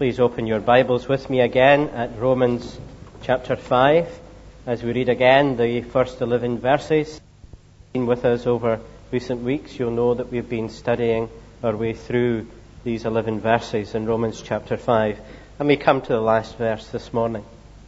please open your Bibles with me again at Romans chapter 5 as we read again the first 11 verses. Been with us over recent weeks, you'll know that we've been studying our way through these 11 verses in Romans chapter 5. And we come to the last verse this morning.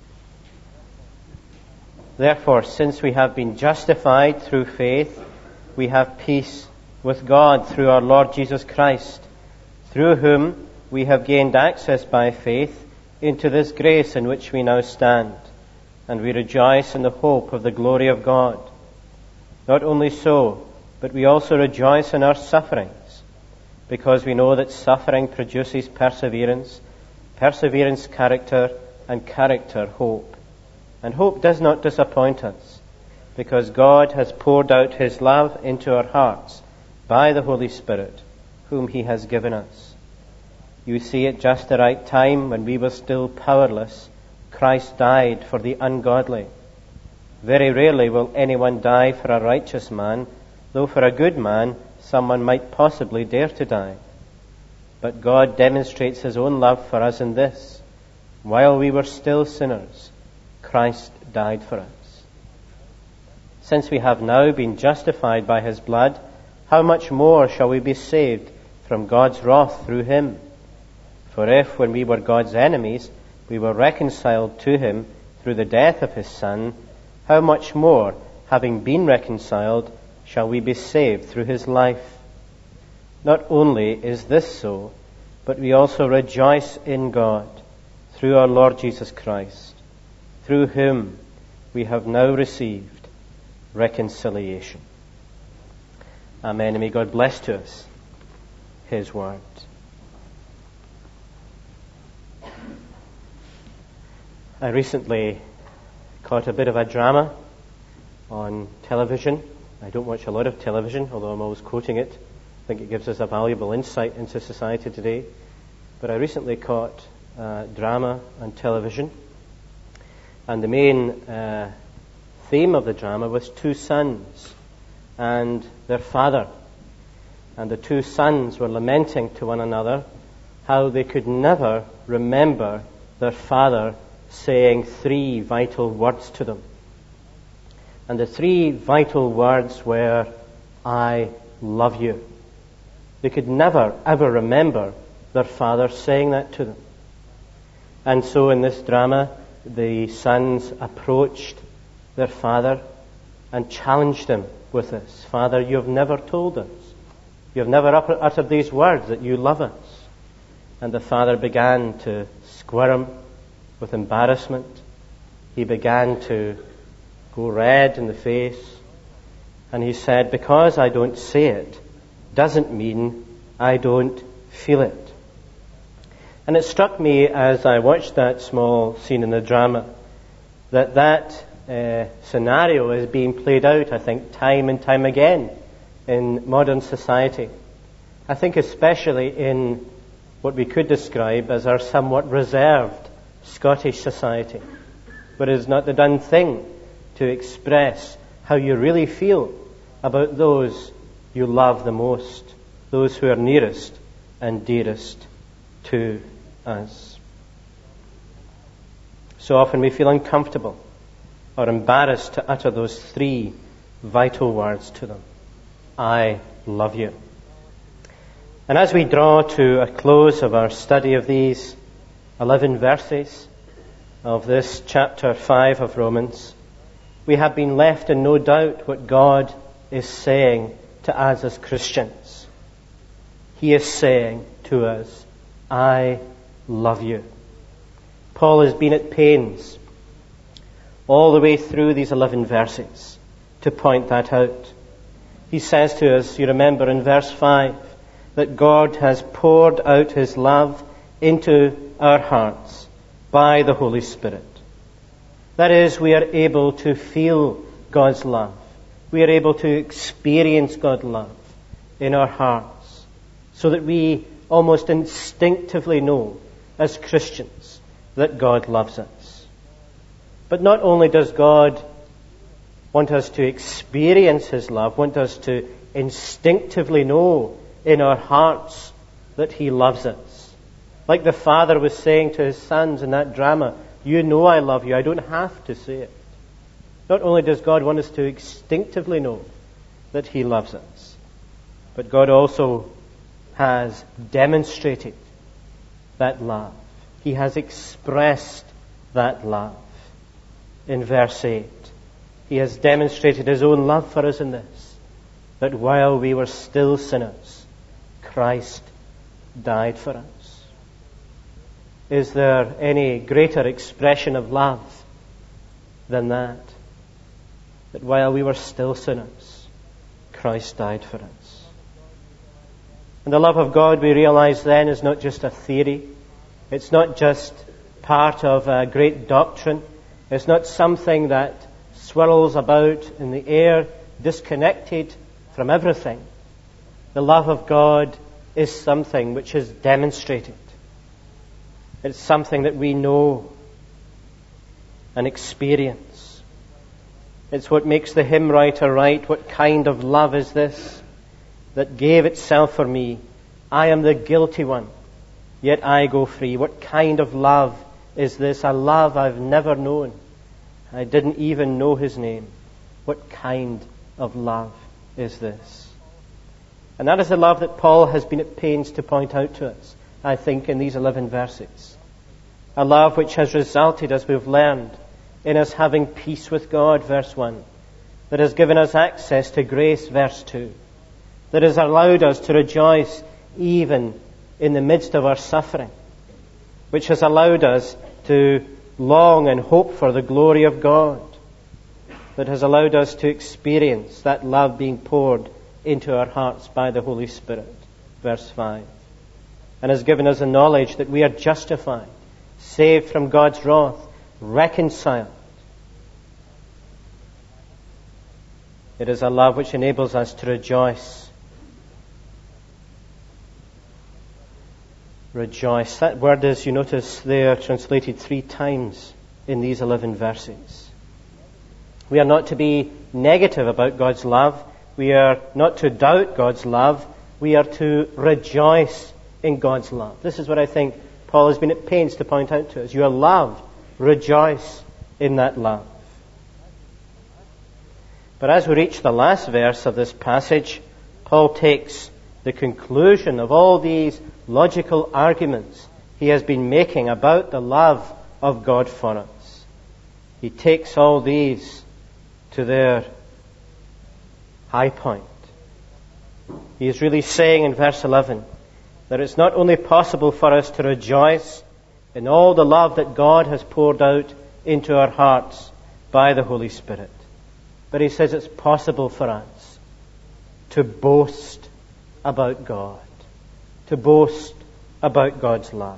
Therefore, since we have been justified through faith, we have peace with God through our Lord Jesus Christ, through whom we have gained access by faith into this grace in which we now stand, and we rejoice in the hope of the glory of God. Not only so, but we also rejoice in our sufferings, because we know that suffering produces perseverance, perseverance character, and character hope. And hope does not disappoint us, because God has poured out His love into our hearts by the Holy Spirit, whom He has given us. You see, at just the right time, when we were still powerless, Christ died for the ungodly. Very rarely will anyone die for a righteous man, though for a good man, someone might possibly dare to die. But God demonstrates His own love for us in this: while we were still sinners, Christ died for us. Since we have now been justified by His blood, how much more shall we be saved from God's wrath through Him? For if, when we were God's enemies, we were reconciled to Him through the death of His Son, how much more, having been reconciled, shall we be saved through His life? Not only is this so, but we also rejoice in God through our Lord Jesus Christ, through whom we have now received reconciliation. Amen. And may God bless to us His word. I recently caught a bit of a drama on television. I don't watch a lot of television, although I'm always quoting it. I think it gives us a valuable insight into society today. But I recently caught a drama on television, and the main theme of the drama was two sons and their father. And the two sons were lamenting to one another how they could never remember their father saying three vital words to them. And the three vital words were, "I love you." They could never, ever remember their father saying that to them. And so in this drama, the sons approached their father and challenged him with this: "Father, you have never told us. You have never uttered these words that you love us." And the father began to squirm with embarrassment. He began to go red in the face. And he said, "Because I don't say it doesn't mean I don't feel it." And it struck me as I watched that small scene in the drama that scenario is being played out, I think, time and time again in modern society. I think especially in what we could describe as our somewhat reserved Scottish society, where it is not the done thing to express how you really feel about those you love the most, those who are nearest and dearest to us. So often we feel uncomfortable or embarrassed to utter those three vital words to them: "I love you." And as we draw to a close of our study of these 11 verses of this chapter 5 of Romans, we have been left in no doubt what God is saying to us as Christians. He is saying to us, "I love you." Paul has been at pains all the way through these 11 verses to point that out. He says to us, you remember in verse 5, that God has poured out His love into our hearts by the Holy Spirit. That is, we are able to feel God's love. We are able to experience God's love in our hearts, so that we almost instinctively know as Christians that God loves us. But not only does God want us to experience His love, want us to instinctively know in our hearts that He loves us, Like the father was saying to his sons in that drama, you know I love you, I don't have to say it. Not only does God want us to instinctively know that He loves us, but God also has demonstrated that love. He has expressed that love. In verse 8, He has demonstrated His own love for us in this, that while we were still sinners, Christ died for us. Is there any greater expression of love than that? That while we were still sinners, Christ died for us. And the love of God, we realize then, is not just a theory. It's not just part of a great doctrine. It's not something that swirls about in the air, disconnected from everything. The love of God is something which is demonstrated. It's something that we know and experience. It's what makes the hymn writer write, what kind of love is this that gave itself for me? I am the guilty one, yet I go free. What kind of love is this? A love I've never known. I didn't even know His name. What kind of love is this? And that is the love that Paul has been at pains to point out to us, I think, in these 11 verses. A love which has resulted, as we've learned, in us having peace with God, verse 1. That has given us access to grace, verse 2. That has allowed us to rejoice even in the midst of our suffering. Which has allowed us to long and hope for the glory of God. That has allowed us to experience that love being poured into our hearts by the Holy Spirit, verse 5. And has given us a knowledge that we are justified, saved from God's wrath, reconciled. It is a love which enables us to rejoice. Rejoice. That word is, you notice there, translated 3 times in these 11 verses. We are not to be negative about God's love. We are not to doubt God's love. We are to rejoice in God's love. This is what I think Paul has been at pains to point out to us. You are loved. Rejoice in that love. But as we reach the last verse of this passage, Paul takes the conclusion of all these logical arguments he has been making about the love of God for us. He takes all these to their high point. He is really saying in verse 11 that it's not only possible for us to rejoice in all the love that God has poured out into our hearts by the Holy Spirit, but he says it's possible for us to boast about God, to boast about God's love.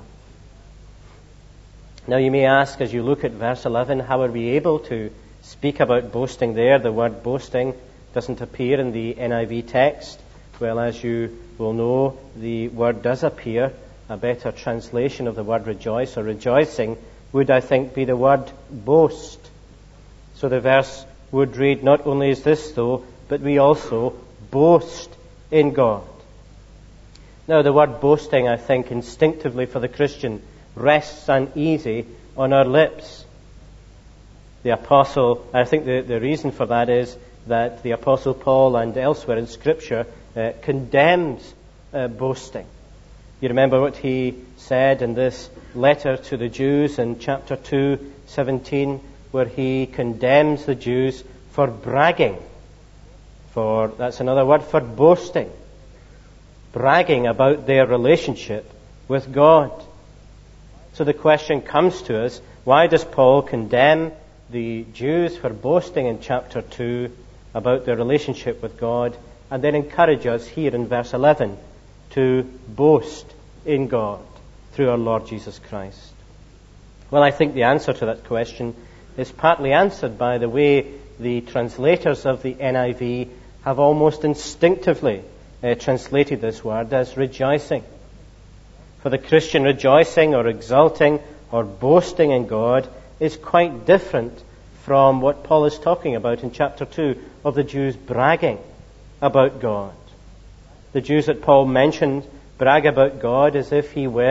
Now you may ask, as you look at verse 11, how are we able to speak about boasting there? The word boasting doesn't appear in the NIV text. Well, as you will know, the word does appear. A better translation of the word rejoice or rejoicing would, I think, be the word boast. So the verse would read, not only is this so, but we also boast in God. Now, the word boasting, I think, instinctively for the Christian, rests uneasy on our lips. The Apostle, I think the reason for that is that the Apostle Paul and elsewhere in Scripture condemns boasting. You remember what he said in this letter to the Jews in chapter 2:17, where he condemns the Jews for bragging. That's another word for boasting. Bragging about their relationship with God. So the question comes to us, why does Paul condemn the Jews for boasting in chapter 2 about their relationship with God, and then encourage us here in verse 11 to boast in God through our Lord Jesus Christ? Well, I think the answer to that question is partly answered by the way the translators of the NIV have almost instinctively translated this word as rejoicing. For the Christian, rejoicing or exulting or boasting in God is quite different from what Paul is talking about in chapter 2 of the Jews bragging about God. The Jews that Paul mentioned brag about God as if he were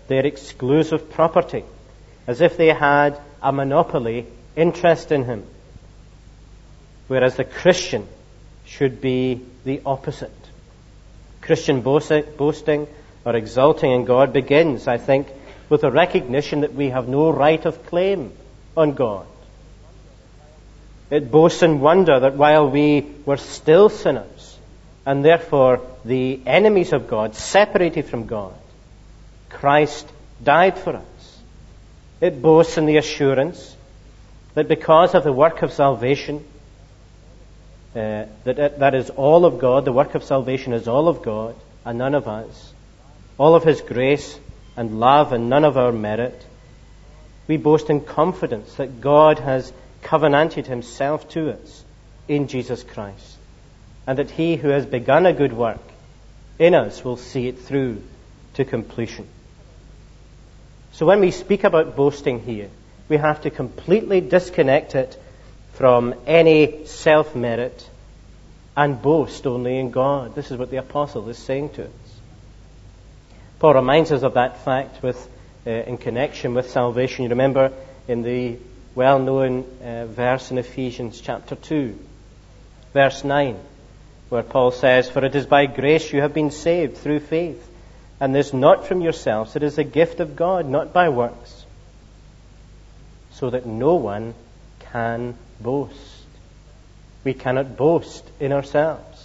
their exclusive property, as if they had a monopoly interest in him. Whereas the Christian should be the opposite. Christian boasting or exalting in God begins, I think, with a recognition that we have no right of claim on God. It boasts in wonder that while we were still sinners, and therefore the enemies of God, separated from God, Christ died for us. It boasts in the assurance that because of the work of salvation, that is all of God, the work of salvation is all of God and none of us, all of His grace and love and none of our merit. We boast in confidence that God has covenanted Himself to us in Jesus Christ, and that He who has begun a good work in us will see it through to completion. So when we speak about boasting here, we have to completely disconnect it from any self-merit and boast only in God. This is what the apostle is saying to us. Paul reminds us of that fact in connection with salvation. You remember in the well-known verse in Ephesians chapter 2, verse 9, where Paul says, "For it is by grace you have been saved through faith, and this not from yourselves, it is a gift of God, not by works, so that no one can boast." We cannot boast in ourselves.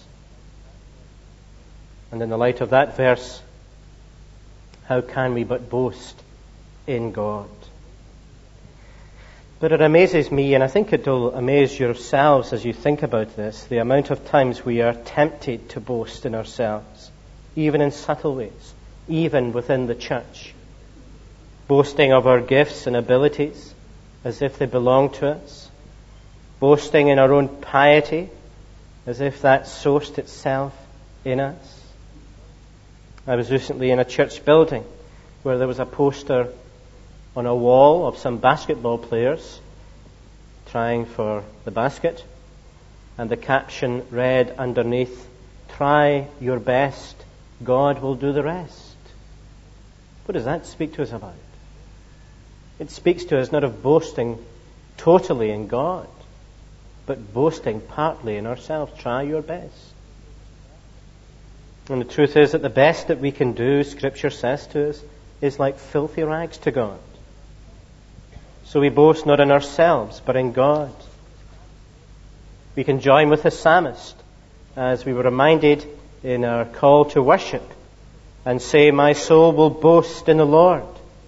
And in the light of that verse, how can we but boast in God? But it amazes me, and I think it will amaze yourselves as you think about this, the amount of times we are tempted to boast in ourselves, even in subtle ways, even within the church. Boasting of our gifts and abilities as if they belong to us. Boasting in our own piety as if that sourced itself in us. I was recently in a church building where there was a poster on a wall of some basketball players trying for the basket, and the caption read underneath, "Try your best, God will do the rest." What does that speak to us about? It speaks to us not of boasting totally in God, but boasting partly in ourselves. Try your best. And the truth is that the best that we can do, Scripture says to us, is like filthy rags to God. So we boast not in ourselves, but in God. We can join with the psalmist, as we were reminded in our call to worship, and say, "My soul will boast in the Lord."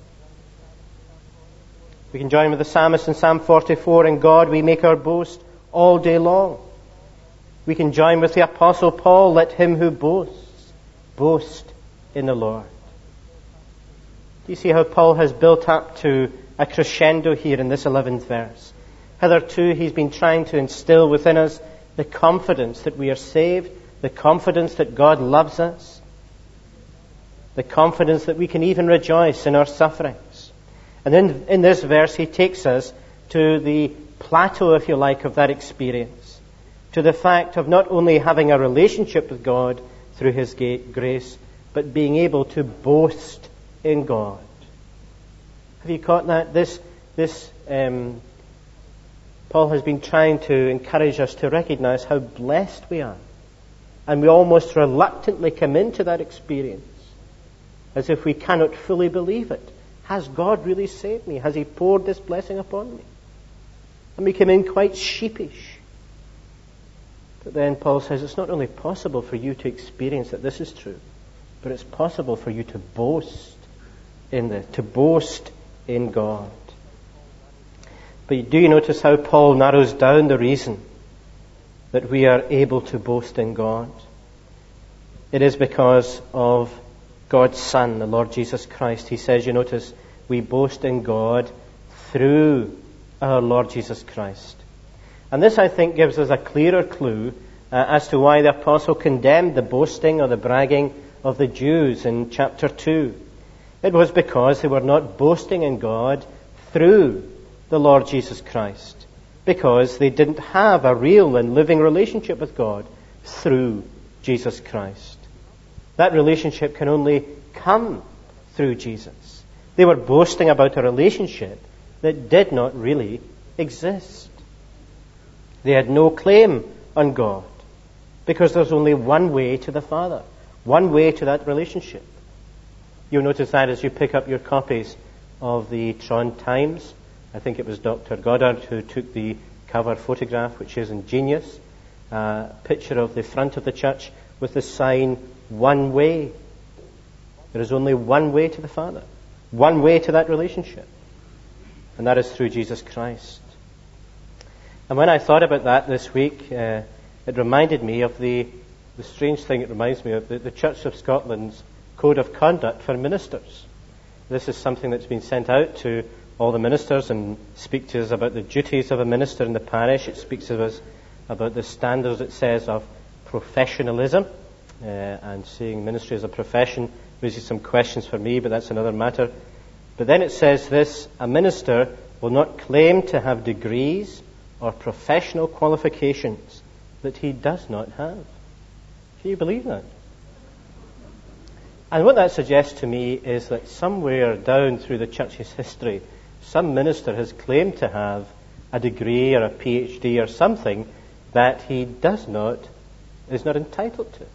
We can join with the psalmist in Psalm 44, "In God we make our boast all day long." We can join with the Apostle Paul, "Let him who boasts, boast in the Lord." Do you see how Paul has built up to a crescendo here in this 11th verse? Hitherto he's been trying to instill within us the confidence that we are saved, the confidence that God loves us, the confidence that we can even rejoice in our sufferings. And in this verse he takes us to the plateau, if you like, of that experience, to the fact of not only having a relationship with God through His grace, but being able to boast in God. Have you caught that? Paul has been trying to encourage us to recognize how blessed we are. And we almost reluctantly come into that experience as if we cannot fully believe it. Has God really saved me? Has He poured this blessing upon me? And we come in quite sheepish. But then Paul says it's not only possible for you to experience that this is true, but it's possible for you to boast in God. But do you notice how Paul narrows down the reason that we are able to boast in God? It is because of God's Son, the Lord Jesus Christ. He says, you notice, we boast in God through our Lord Jesus Christ. And this, I think, gives us a clearer clue as to why the apostle condemned the boasting or the bragging of the Jews in chapter 2. It was because they were not boasting in God through the Lord Jesus Christ, because they didn't have a real and living relationship with God through Jesus Christ. That relationship can only come through Jesus. They were boasting about a relationship that did not really exist. They had no claim on God because there's only one way to the Father, one way to that relationship. You'll notice that as you pick up your copies of the Tron Times. I think it was Dr. Goddard who took the cover photograph, which is ingenious. Picture of the front of the church with the sign, one way. There is only one way to the Father, one way to that relationship, and that is through Jesus Christ. And when I thought about that this week, it reminded me of the strange thing it reminds me of, the Church of Scotland's Code of Conduct for Ministers. This is something that's been sent out to all the ministers and speaks to us about the duties of a minister in the parish. It speaks to us about the standards, it says, of professionalism, and seeing ministry as a profession raises some questions for me, but that's another matter. But then it says this: a minister will not claim to have degrees or professional qualifications that he does not have. Can you believe that? And what that suggests to me is that somewhere down through the church's history, some minister has claimed to have a degree or a PhD or something that he is not entitled to.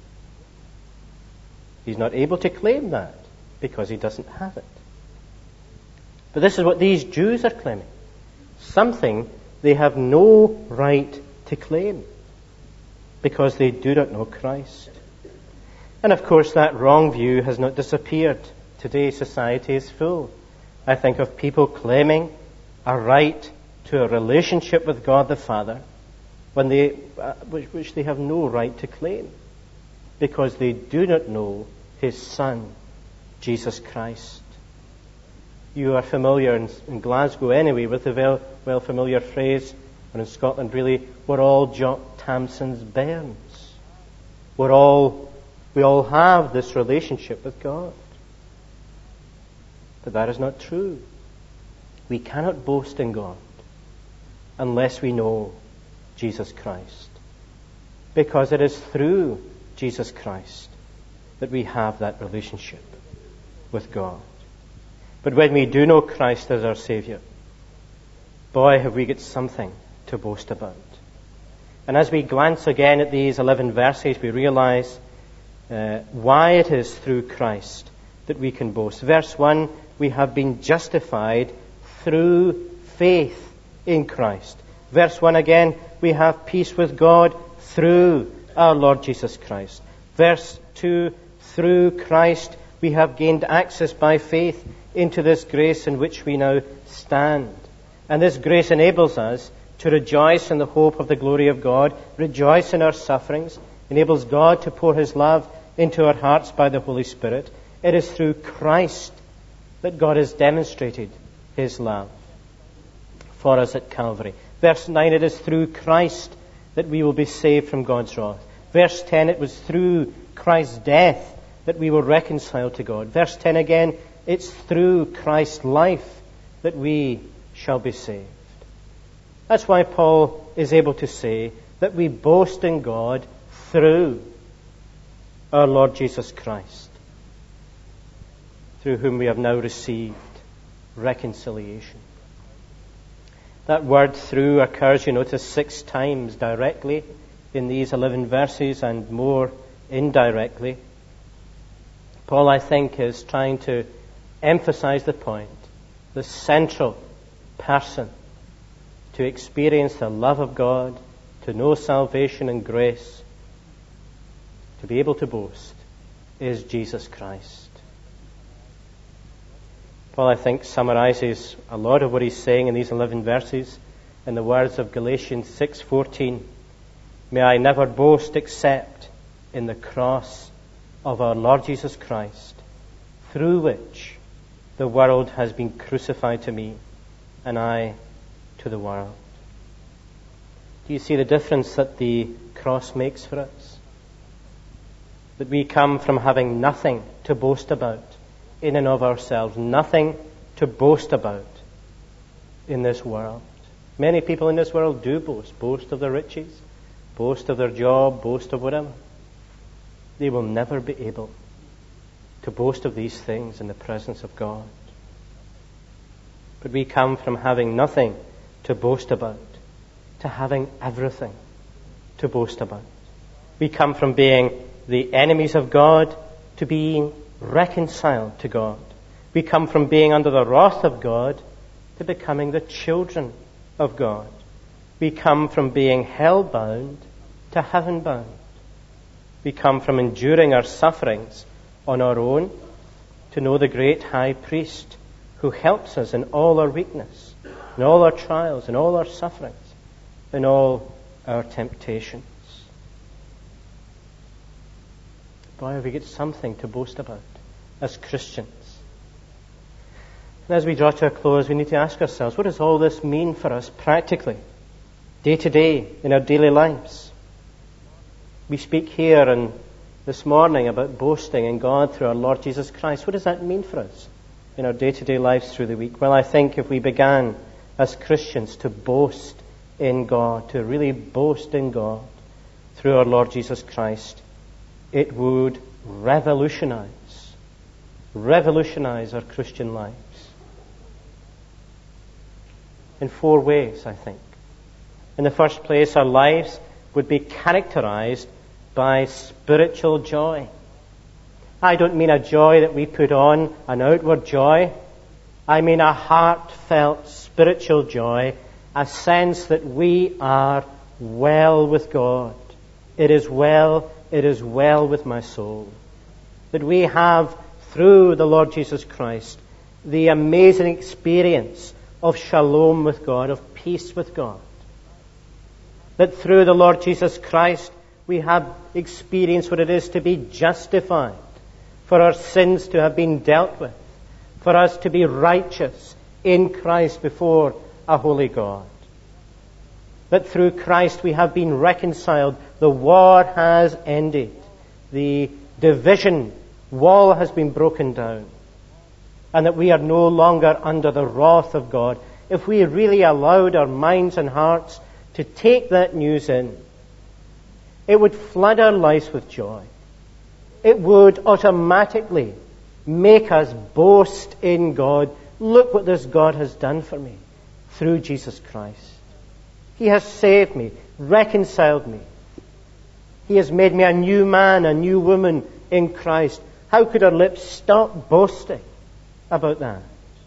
He's not able to claim that because he doesn't have it. But this is what these Jews are claiming. Something they have no right to claim because they do not know Christ. And of course that wrong view has not disappeared. Today's society is full, I think, of people claiming a right to a relationship with God the Father when which they have no right to claim because they do not know His Son, Jesus Christ. You are familiar in Glasgow anyway with the well familiar phrase, and in Scotland really, we're all Jock Tamson's bairns. We all have this relationship with God. But that is not true. We cannot boast in God unless we know Jesus Christ. Because it is through Jesus Christ that we have that relationship with God. But when we do know Christ as our Saviour, boy, have we got something to boast about. And as we glance again at these 11 verses, we realize why it is through Christ that we can boast. Verse 1, we have been justified through faith in Christ. Verse 1 again, we have peace with God through our Lord Jesus Christ. Verse 2, through Christ we have gained access by faith into this grace in which we now stand. And this grace enables us to rejoice in the hope of the glory of God, rejoice in our sufferings, enables God to pour His love into our hearts by the Holy Spirit. It is through Christ that God has demonstrated His love for us at Calvary. Verse 9, it is through Christ that we will be saved from God's wrath. Verse 10, it was through Christ's death that we were reconciled to God. Verse 10 again, it's through Christ's life that we shall be saved. That's why Paul is able to say that we boast in God through our Lord Jesus Christ, through whom we have now received reconciliation. That word through occurs, you notice, 6 times directly in these 11 verses and more indirectly. Paul, I think, is trying to emphasize the point, the central person to experience the love of God, to know salvation and grace, to be able to boast, is Jesus Christ. Paul, I think, summarizes a lot of what he's saying in these 11 verses in the words of Galatians 6:14. May I never boast except in the cross of our Lord Jesus Christ, through which the world has been crucified to me, and I to the world. Do you see the difference that the cross makes for us? That we come from having nothing to boast about in and of ourselves, nothing to boast about in this world. Many people in this world do boast of their riches, boast of their job, boast of whatever. They will never be able to boast of these things in the presence of God. But we come from having nothing to boast about to having everything to boast about. We come from being the enemies of God to being reconciled to God. We come from being under the wrath of God to becoming the children of God. We come from being hell-bound to heaven-bound. We come from enduring our sufferings on our own to know the great high priest who helps us in all our weakness, in all our trials, in all our sufferings, in all our temptations. Boy, have we got something to boast about as Christians. And as we draw to a close, we need to ask ourselves, what does all this mean for us practically, day to day, in our daily lives? We speak here and this morning about boasting in God through our Lord Jesus Christ. What does that mean for us in our day-to-day lives through the week? Well, I think if we began as Christians to boast in God, to really boast in God through our Lord Jesus Christ, it would revolutionize our Christian lives in 4 ways, I think. In the first place, our lives would be characterized by spiritual joy. I don't mean a joy that we put on, an outward joy. I mean a heartfelt spiritual joy, a sense that we are well with God. It is well with my soul. That we have, through the Lord Jesus Christ, the amazing experience of shalom with God, of peace with God. That through the Lord Jesus Christ, we have experienced what it is to be justified, for our sins to have been dealt with, for us to be righteous in Christ before a holy God. That through Christ we have been reconciled. The war has ended. The division wall has been broken down. And that we are no longer under the wrath of God. If we really allowed our minds and hearts to take that news in, it would flood our lives with joy. It would automatically make us boast in God. Look what this God has done for me through Jesus Christ. He has saved me, reconciled me. He has made me a new man, a new woman in Christ. How could our lips stop boasting about that?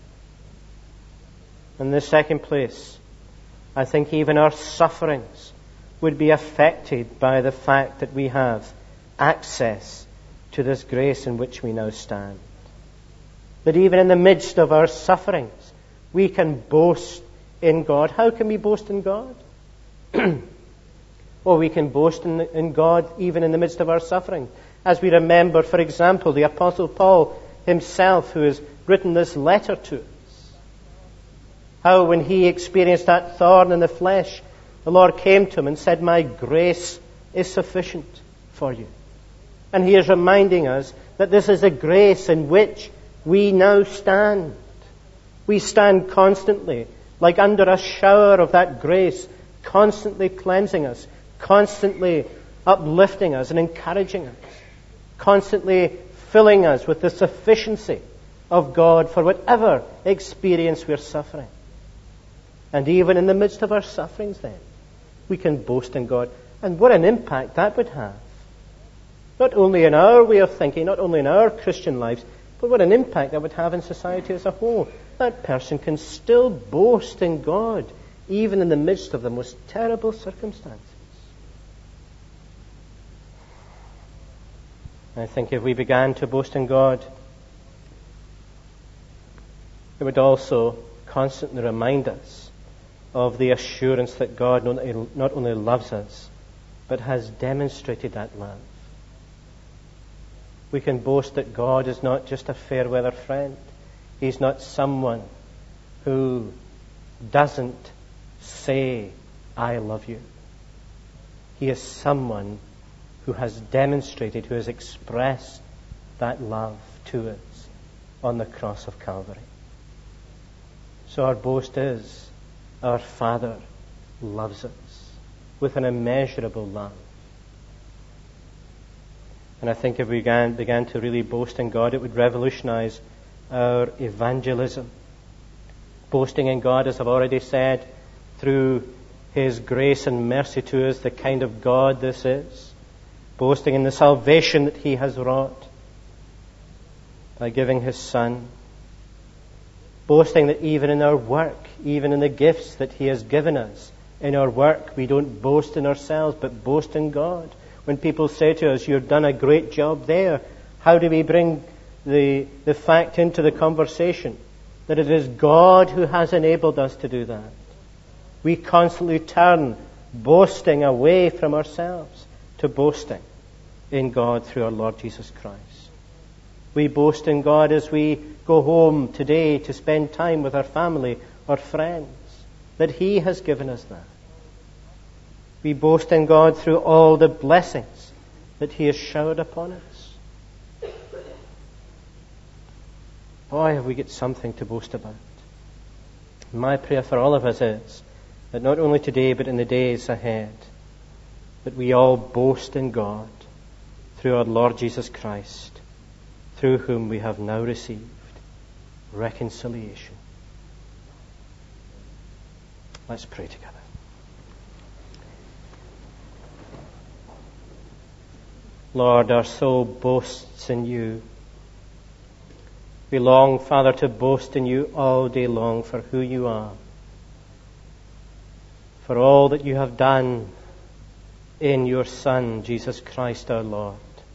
In the second place, I think even our sufferings would be affected by the fact that we have access to this grace in which we now stand. That even in the midst of our sufferings, we can boast in God. How can we boast in God? Well, we can boast in God even in the midst of our suffering. As we remember, for example, the Apostle Paul himself, who has written this letter to us. How when he experienced that thorn in the flesh, the Lord came to him and said, "My grace is sufficient for you." And he is reminding us that this is a grace in which we now stand. We stand constantly, like under a shower of that grace, constantly cleansing us, constantly uplifting us and encouraging us, constantly filling us with the sufficiency of God for whatever experience we're suffering. And even in the midst of our sufferings then, we can boast in God. And what an impact that would have. Not only in our way of thinking, not only in our Christian lives, but what an impact that would have in society as a whole. That person can still boast in God, even in the midst of the most terrible circumstances. I think if we began to boast in God, it would also constantly remind us of the assurance that God not only loves us, but has demonstrated that love. We can boast that God is not just a fair-weather friend. He's not someone who doesn't say, "I love you." He is someone who has demonstrated, who has expressed that love to us on the cross of Calvary. So our boast is, our Father loves us with an immeasurable love. And I think if we began to really boast in God, it would revolutionize our evangelism. Boasting in God, as I've already said, through His grace and mercy to us, the kind of God this is. Boasting in the salvation that He has wrought by giving His Son. Boasting that even in our work, even in the gifts that He has given us, in our work, we don't boast in ourselves, but boast in God. When people say to us, "You've done a great job there," how do we bring the fact into the conversation that it is God who has enabled us to do that? We constantly turn boasting away from ourselves to boasting in God through our Lord Jesus Christ. We boast in God as we go home today to spend time with our family or friends, that He has given us that. We boast in God through all the blessings that He has showered upon us. Boy, have we got something to boast about. My prayer for all of us is that not only today but in the days ahead, that we all boast in God through our Lord Jesus Christ, through whom we have now received reconciliation. Let's pray together. Lord, our soul boasts in You. We long, Father, to boast in You all day long for who You are, for all that You have done in Your Son, Jesus Christ our Lord.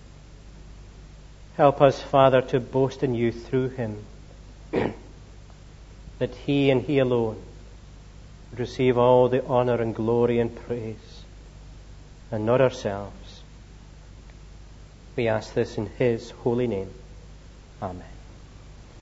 Help us, Father, to boast in You through Him, that He and He alone would receive all the honor and glory and praise, and not ourselves. We ask this in His holy name. Amen.